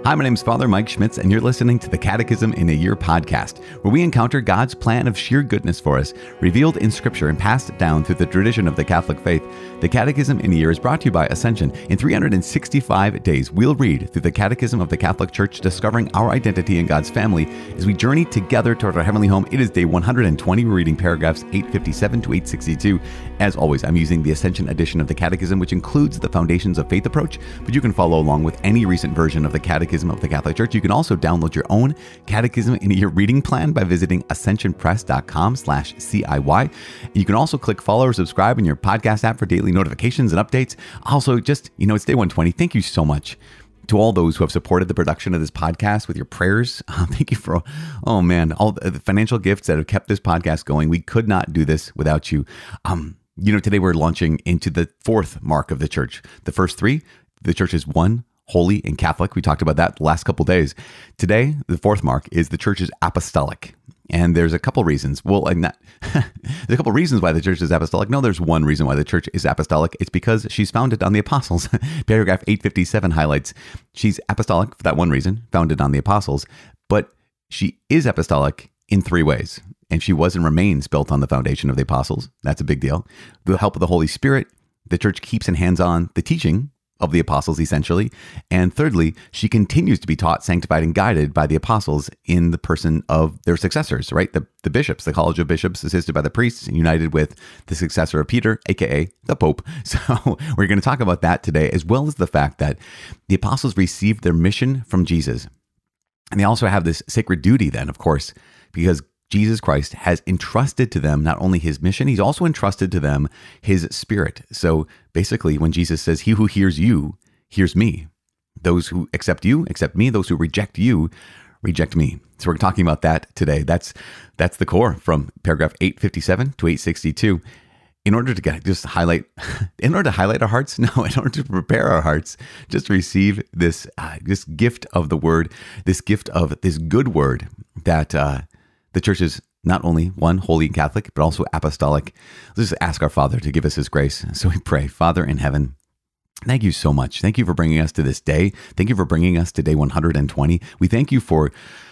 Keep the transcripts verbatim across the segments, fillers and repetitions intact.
Hi, my name is Father Mike Schmitz, and you're listening to the Catechism in a Year podcast, where we encounter God's plan of sheer goodness for us, revealed in Scripture and passed down through the tradition of the Catholic faith. The Catechism in a Year is brought to you by Ascension. In three hundred sixty-five days, we'll read through the Catechism of the Catholic Church, discovering our identity in God's family as we journey together toward our heavenly home. It is day one hundred twenty. We're reading paragraphs eight fifty-seven to eight sixty-two. As always, I'm using the Ascension edition of the Catechism, which includes the Foundations of Faith approach, but you can follow along with any recent version of the Catechism of the Catholic Church. You can also download your own Catechism in a Year reading plan by visiting ascensionpress.com slash CIY. You can also click follow or subscribe in your podcast app for daily notifications and updates. Also, just, you know, it's day one twenty. Thank you so much to all those who have supported the production of this podcast with your prayers. Uh, thank you for, oh man, all the financial gifts that have kept this podcast going. We could not do this without you. Um, you know, today we're launching into the fourth mark of the church. The first three, the church is one, holy, and Catholic. We talked about that the last couple of days. Today, the fourth mark is the church is apostolic. And there's a couple reasons. Well, like not, there's a couple reasons why the church is apostolic. No, there's one reason why the church is apostolic. It's because she's founded on the apostles. Paragraph eight fifty-seven highlights she's apostolic for that one reason, founded on the apostles. But she is apostolic in three ways. And she was and remains built on the foundation of the apostles. That's a big deal. With the help of the Holy Spirit, the church keeps in hands-on the teaching of the apostles, essentially. And thirdly, she continues to be taught, sanctified, and guided by the apostles in the person of their successors, right? The, the bishops, the College of Bishops, assisted by the priests, and united with the successor of Peter, aka the Pope. So we're going to talk about that today, as well as the fact that the apostles received their mission from Jesus. And they also have this sacred duty then, of course, because Jesus Christ has entrusted to them not only his mission, he's also entrusted to them his spirit. So basically, when Jesus says, he who hears you, hears me. Those who accept you, accept me. Those who reject you, reject me. So we're talking about that today. That's that's the core from paragraph eight fifty-seven to eight sixty-two. In order to get just highlight, in order to highlight our hearts, no, in order to prepare our hearts, just receive this uh, this gift of the word, this gift of this good word that uh, the church is not only one, holy and Catholic, but also apostolic. Let's just ask our Father to give us his grace. So we pray, Father in heaven, thank you so much. Thank you for bringing us to this day. Thank you for bringing us to day one hundred twenty. We thank you for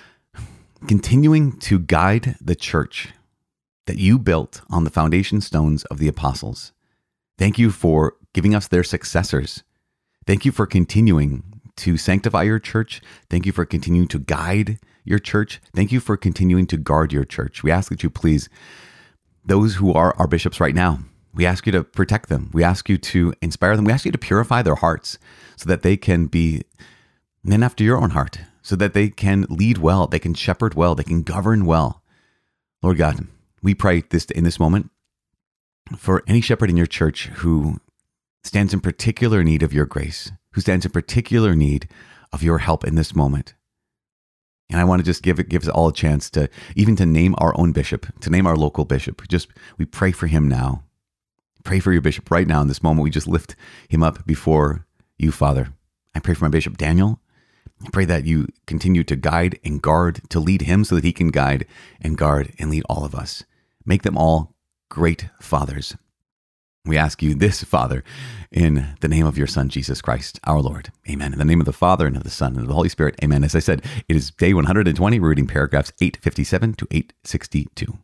continuing to guide the church that you built on the foundation stones of the apostles. Thank you for giving us their successors. Thank you for continuing to sanctify your church. Thank you for continuing to guide your church. Thank you for continuing to guard your church. We ask that you please, those who are our bishops right now, we ask you to protect them. We ask you to inspire them. We ask you to purify their hearts so that they can be men after your own heart, so that they can lead well, they can shepherd well, they can govern well. Lord God, we pray this in this moment for any shepherd in your church who stands in particular need of your grace, who stands in particular need of your help in this moment. And I want to just give it, give us all a chance to even to name our own bishop, to name our local bishop. Just, we pray for him now. Pray for your bishop right now in this moment. We just lift him up before you, Father. I pray for my Bishop Daniel. I pray that you continue to guide and guard, to lead him so that he can guide and guard and lead all of us. Make them all great fathers. We ask you this, Father, in the name of your Son, Jesus Christ, our Lord. Amen. In the name of the Father, and of the Son, and of the Holy Spirit. Amen. As I said, it is day one hundred twenty. We're reading paragraphs eight fifty-seven to eight sixty-two.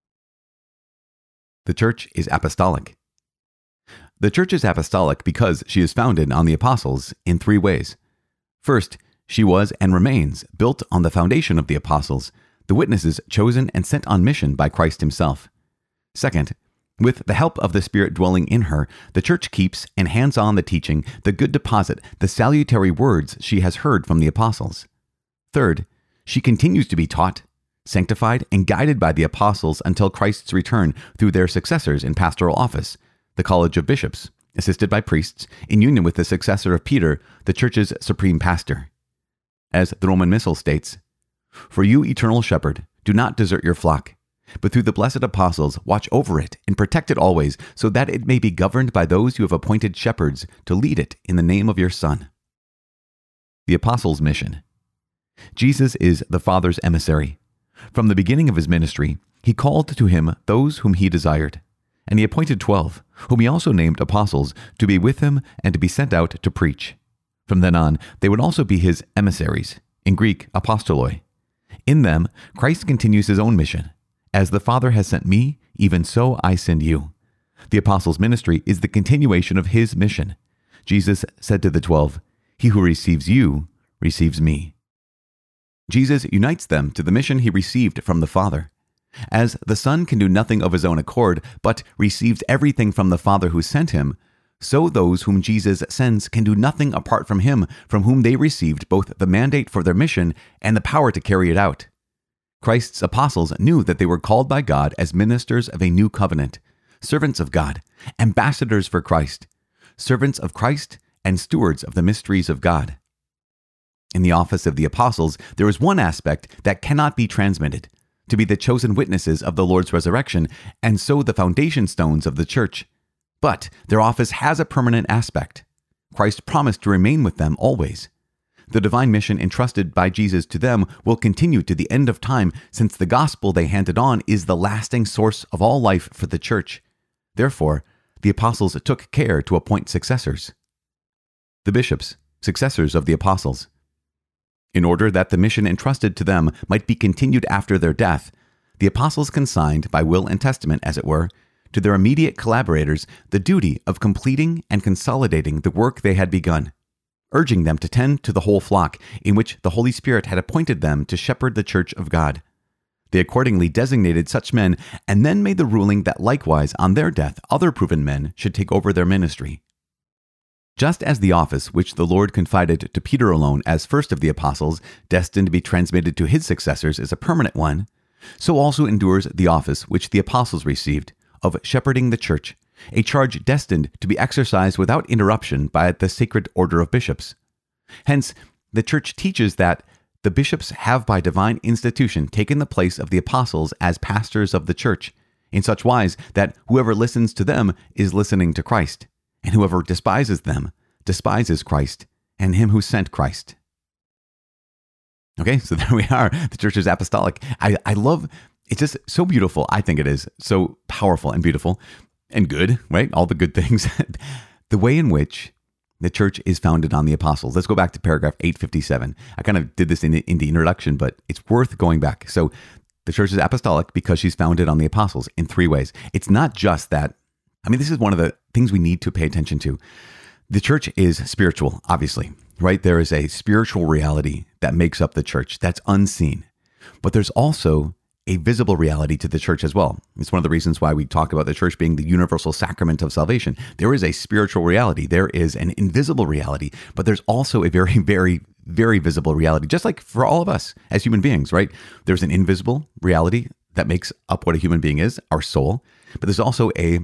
The church is apostolic. The church is apostolic because she is founded on the apostles in three ways. First, she was and remains built on the foundation of the apostles, the witnesses chosen and sent on mission by Christ himself. Second, with the help of the Spirit dwelling in her, the church keeps and hands on the teaching, the good deposit, the salutary words she has heard from the apostles. Third, she continues to be taught, sanctified, and guided by the apostles until Christ's return through their successors in pastoral office, the College of Bishops, assisted by priests, in union with the successor of Peter, the church's supreme pastor. As the Roman Missal states, "For you, eternal shepherd, do not desert your flock, but through the blessed apostles watch over it and protect it always, so that it may be governed by those you have appointed shepherds to lead it in the name of your Son." The apostles' mission. Jesus is the Father's emissary. From the beginning of his ministry, he called to him those whom he desired, and he appointed twelve, whom he also named apostles, to be with him and to be sent out to preach. From then on, they would also be his emissaries, in Greek, apostoloi. In them, Christ continues his own mission. As the Father has sent me, even so I send you. The apostles' ministry is the continuation of his mission. Jesus said to the twelve, "He who receives you, receives me." Jesus unites them to the mission he received from the Father. As the Son can do nothing of his own accord, but receives everything from the Father who sent him, so those whom Jesus sends can do nothing apart from him, from whom they received both the mandate for their mission and the power to carry it out. Christ's apostles knew that they were called by God as ministers of a new covenant, servants of God, ambassadors for Christ, servants of Christ, and stewards of the mysteries of God. In the office of the apostles, there is one aspect that cannot be transmitted: to be the chosen witnesses of the Lord's resurrection, and so the foundation stones of the church. But their office has a permanent aspect. Christ promised to remain with them always. The divine mission entrusted by Jesus to them will continue to the end of time, since the gospel they handed on is the lasting source of all life for the church. Therefore, the apostles took care to appoint successors. The bishops, successors of the apostles. In order that the mission entrusted to them might be continued after their death, the apostles consigned, by will and testament as it were, to their immediate collaborators the duty of completing and consolidating the work they had begun, urging them to tend to the whole flock, in which the Holy Spirit had appointed them to shepherd the church of God. They accordingly designated such men, and then made the ruling that likewise on their death other proven men should take over their ministry. Just as the office which the Lord confided to Peter alone as first of the apostles, destined to be transmitted to his successors, is a permanent one, so also endures the office which the apostles received, of shepherding the church, a charge destined to be exercised without interruption by the sacred order of bishops. Hence, the church teaches that the bishops have by divine institution taken the place of the apostles as pastors of the church, in such wise that whoever listens to them is listening to Christ, and whoever despises them despises Christ and him who sent Christ. Okay, so there we are. The church is apostolic. I, I love, it's just so beautiful. I think it is so powerful and beautiful and good, right? All the good things. The way in which the church is founded on the apostles. Let's go back to paragraph eight fifty-seven. I kind of did this in the, in the introduction, but it's worth going back. So the church is apostolic because she's founded on the apostles in three ways. It's not just that. I mean, this is one of the things we need to pay attention to. The church is spiritual, obviously, right? There is a spiritual reality that makes up the church that's unseen. But there's also a visible reality to the church as well. It's one of the reasons why we talk about the church being the universal sacrament of salvation. There is a spiritual reality. There is an invisible reality, but there's also a very, very, very visible reality, just like for all of us as human beings, right? There's an invisible reality that makes up what a human being is, our soul, but there's also a,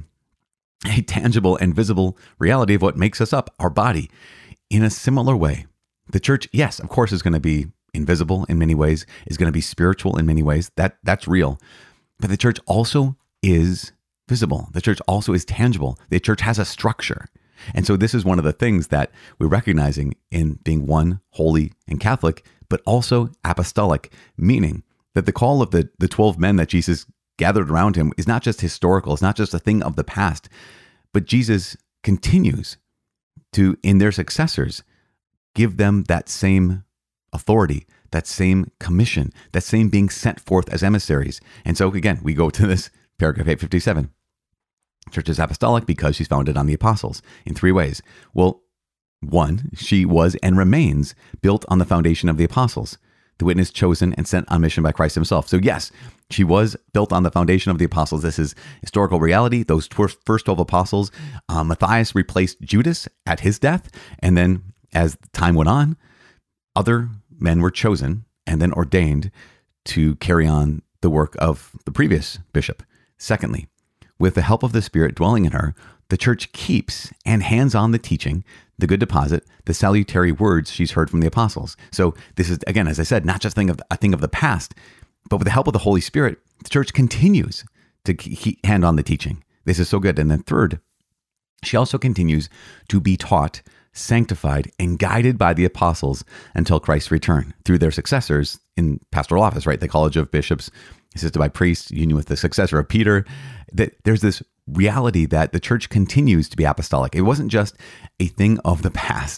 a tangible and visible reality of what makes us up, our body. In a similar way, the church, yes, of course, is going to be invisible in many ways, is going to be spiritual in many ways. That that's real. But the church also is visible. The church also is tangible. The church has a structure. And so this is one of the things that we're recognizing in being one, holy, and Catholic, but also apostolic, meaning that the call of the, the twelve men that Jesus gathered around him is not just historical. It's not just a thing of the past, but Jesus continues to, in their successors, give them that same authority, that same commission, that same being sent forth as emissaries. And so again, we go to this paragraph eight fifty-seven. Church is apostolic because she's founded on the apostles in three ways. Well, one, she was and remains built on the foundation of the apostles, the witness chosen and sent on mission by Christ himself. So yes, she was built on the foundation of the apostles. This is historical reality. Those first twelve apostles, uh, Matthias replaced Judas at his death. And then as time went on, other men were chosen and then ordained to carry on the work of the previous bishop. Secondly, with the help of the Spirit dwelling in her, the church keeps and hands on the teaching, the good deposit, the salutary words she's heard from the apostles. So this is, again, as I said, not just a thing of, a thing of the past, but with the help of the Holy Spirit, the church continues to keep, hand on the teaching. This is so good. And then third, she also continues to be taught, sanctified, and guided by the apostles until Christ's return through their successors in pastoral office, right? The College of Bishops, assisted by priests, union with the successor of Peter. That there's this reality that the church continues to be apostolic. It wasn't just a thing of the past.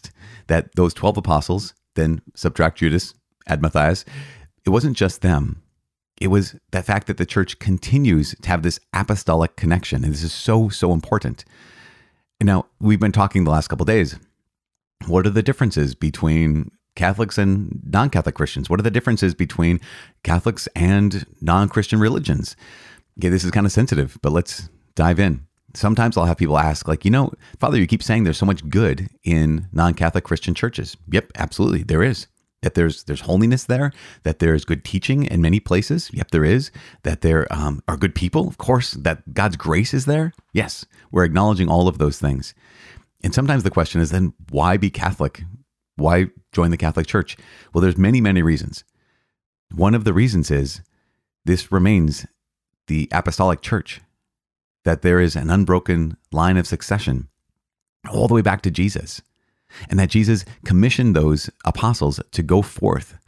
that those twelve apostles, then subtract Judas, add Matthias, it wasn't just them. It was the fact that the church continues to have this apostolic connection. And this is so, so important. And now, we've been talking the last couple of days. What are the differences between Catholics and non-Catholic Christians? What are the differences between Catholics and non-Christian religions? Okay, this is kind of sensitive, but let's dive in. Sometimes I'll have people ask, like, you know, Father, you keep saying there's so much good in non-Catholic Christian churches. Yep, absolutely, there is. That there's there's holiness there, that there's good teaching in many places. Yep, there is. That there um, are good people, of course. That God's grace is there. Yes, we're acknowledging all of those things. And sometimes the question is then, why be Catholic? Why join the Catholic Church? Well, there's many, many reasons. One of the reasons is this remains the apostolic church, that there is an unbroken line of succession all the way back to Jesus. And that Jesus commissioned those apostles to go forth.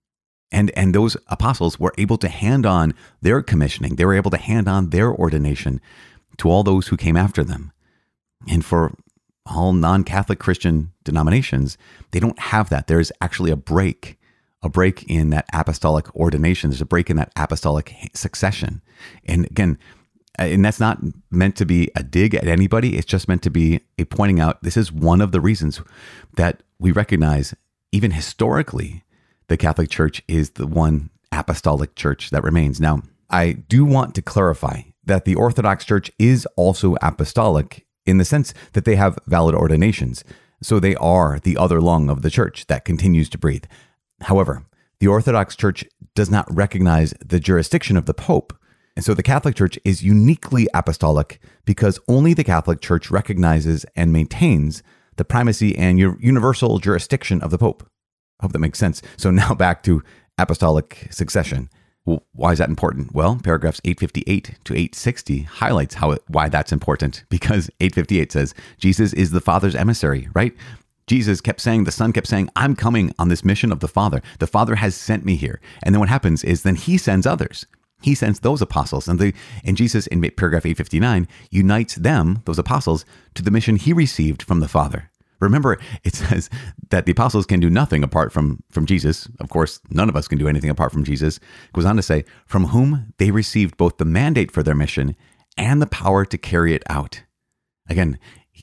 And, and those apostles were able to hand on their commissioning. They were able to hand on their ordination to all those who came after them. And for all non-Catholic Christian denominations, they don't have that. There's actually a break, a break in that apostolic ordination. There's a break in that apostolic succession. And again, and that's not meant to be a dig at anybody. It's just meant to be a pointing out. This is one of the reasons that we recognize, even historically, the Catholic Church is the one apostolic church that remains. Now, I do want to clarify that the Orthodox Church is also apostolic in the sense that they have valid ordinations. So they are the other lung of the church that continues to breathe. However, the Orthodox Church does not recognize the jurisdiction of the Pope. And so the Catholic Church is uniquely apostolic because only the Catholic Church recognizes and maintains the primacy and universal jurisdiction of the Pope. I hope that makes sense. So now back to apostolic succession. Well, why is that important? Well, paragraphs eight fifty-eight to eight sixty highlights how it, why that's important, because eight fifty-eight says Jesus is the Father's emissary, right? Jesus kept saying, the Son kept saying, I'm coming on this mission of the Father. The Father has sent me here. And then what happens is then he sends others. He sends those apostles, and the and Jesus in paragraph eight fifty-nine unites them, those apostles, to the mission he received from the Father. Remember, it says that the apostles can do nothing apart from, from Jesus. Of course, none of us can do anything apart from Jesus. It goes on to say, from whom they received both the mandate for their mission and the power to carry it out. Again,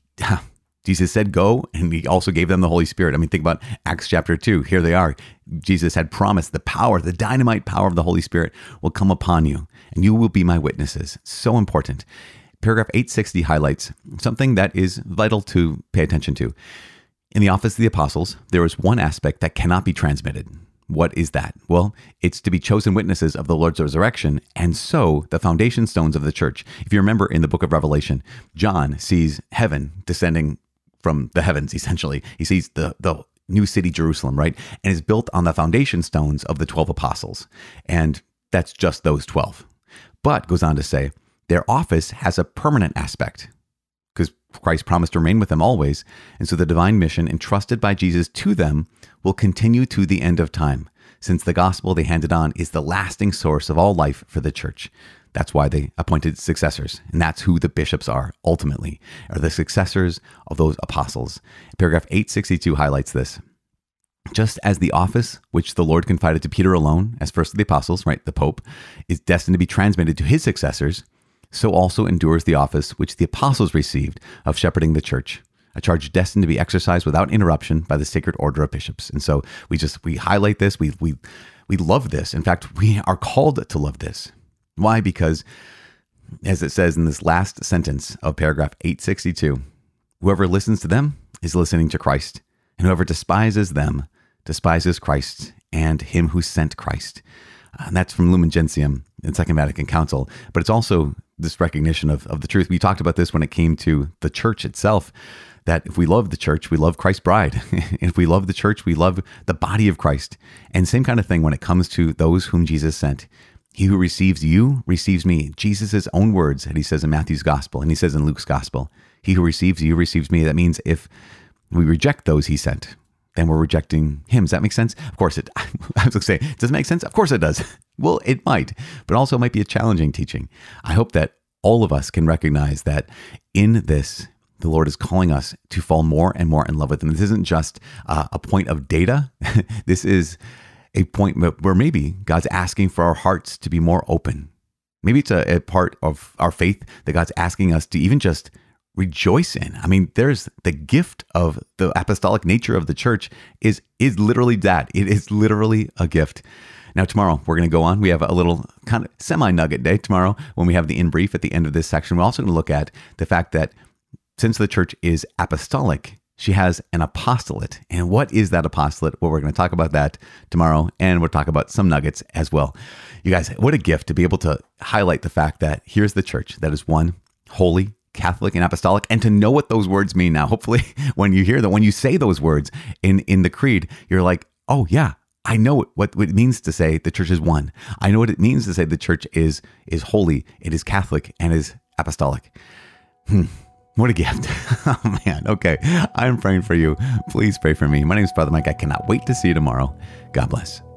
Jesus said go, and he also gave them the Holy Spirit. I mean, think about Acts chapter two. Here they are. Jesus had promised the power, the dynamite power of the Holy Spirit will come upon you, and you will be my witnesses. So important. Paragraph eight sixty highlights something that is vital to pay attention to. In the office of the apostles, there is one aspect that cannot be transmitted. What is that? Well, it's to be chosen witnesses of the Lord's resurrection, and so the foundation stones of the church. If you remember in the book of Revelation, John sees heaven descending from the heavens, essentially. He sees the, the new city, Jerusalem, right? And is built on the foundation stones of the twelve apostles. And that's just those twelve. But goes on to say, their office has a permanent aspect because Christ promised to remain with them always. And so the divine mission entrusted by Jesus to them will continue to the end of time, since the gospel they handed on is the lasting source of all life for the church. That's why they appointed successors. And that's who the bishops are, ultimately, are the successors of those apostles. Paragraph eight sixty-two highlights this. Just as the office which the Lord confided to Peter alone, as first of the apostles, right, the Pope, is destined to be transmitted to his successors, so also endures the office which the apostles received of shepherding the church, a charge destined to be exercised without interruption by the sacred order of bishops. And so we just, we highlight this. We, we, we love this. In fact, we are called to love this. Why? Because as it says in this last sentence of paragraph eight sixty-two, whoever listens to them is listening to Christ, and whoever despises them despises Christ and him who sent Christ. And that's from Lumen Gentium in Second Vatican Council. But it's also this recognition of, of the truth. We talked about this when it came to the church itself, that if we love the church, we love Christ's bride. If we love the church, we love the body of Christ. And same kind of thing when it comes to those whom Jesus sent. He who receives you receives me. Jesus' own words that he says in Matthew's gospel, and he says in Luke's gospel, he who receives you receives me. That means if we reject those he sent, then we're rejecting him. Does that make sense? Of course it, I was going to say, does it make sense? Of course it does. Well, it might, but also it might be a challenging teaching. I hope that all of us can recognize that in this, the Lord is calling us to fall more and more in love with him. This isn't just uh, a point of data. This is a point where maybe God's asking for our hearts to be more open. Maybe it's a, a part of our faith that God's asking us to even just rejoice in. I mean, there's the gift of the apostolic nature of the church is, is literally that. It is literally a gift. Now, tomorrow, we're going to go on. We have a little kind of semi-nugget day tomorrow when we have the in brief at the end of this section. We're also going to look at the fact that since the church is apostolic, she has an apostolate. And what is that apostolate? Well, we're going to talk about that tomorrow, and we'll talk about some nuggets as well. You guys, what a gift to be able to highlight the fact that here's the church that is one, holy, Catholic, and apostolic, and to know what those words mean now. Hopefully, when you hear that, when you say those words in, in the creed, you're like, oh yeah, I know what, what it means to say the church is one. I know what it means to say the church is, is holy, it is Catholic, and is apostolic. Hmm. What a gift. Oh man. Okay. I'm praying for you. Please pray for me. My name is Father Mike. I cannot wait to see you tomorrow. God bless.